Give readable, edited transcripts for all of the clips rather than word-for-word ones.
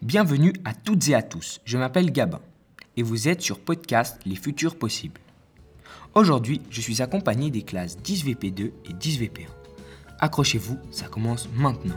Bienvenue à toutes et à tous, je m'appelle Gabin et vous êtes sur podcast Les Futurs Possibles. Aujourd'hui, je suis accompagné des classes 10VP2 et 10VP1. Accrochez-vous, ça commence maintenant.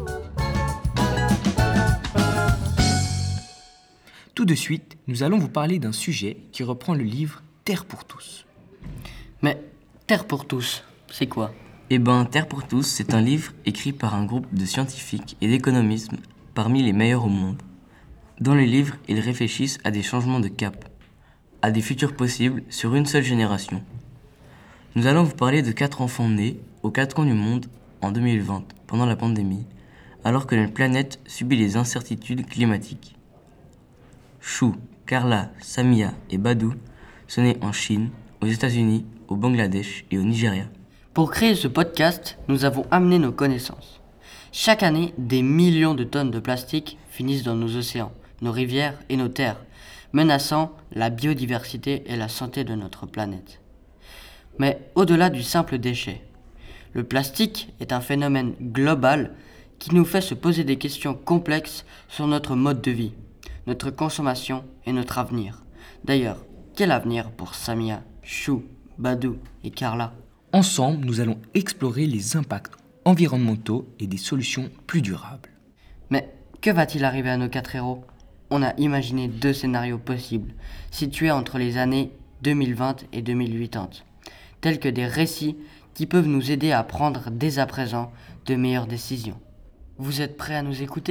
Tout de suite, nous allons vous parler d'un sujet qui reprend le livre Terre pour tous. Mais Terre pour tous, c'est quoi ? Terre pour tous, c'est un livre écrit par un groupe de scientifiques et d'économistes parmi les meilleurs au monde. Dans le livre, ils réfléchissent à des changements de cap, à des futurs possibles sur une seule génération. Nous allons vous parler de 4 enfants nés aux 4 coins du monde en 2020, pendant la pandémie, alors que notre planète subit les incertitudes climatiques. Chou, Carla, Samia et Badou sont nés en Chine, aux États-Unis, au Bangladesh et au Nigeria. Pour créer ce podcast, nous avons amené nos connaissances. Chaque année, des millions de tonnes de plastique finissent dans nos océans, nos rivières et nos terres, menaçant la biodiversité et la santé de notre planète. Mais au-delà du simple déchet, le plastique est un phénomène global qui nous fait se poser des questions complexes sur notre mode de vie, notre consommation et notre avenir. D'ailleurs, quel avenir pour Samia, Chou, Badou et Carla ? Ensemble, nous allons explorer les impacts environnementaux et des solutions plus durables. Mais que va-t-il arriver à nos 4 héros ? On a imaginé 2 scénarios possibles, situés entre les années 2020 et 2080, tels que des récits qui peuvent nous aider à prendre dès à présent de meilleures décisions. Vous êtes prêts à nous écouter ?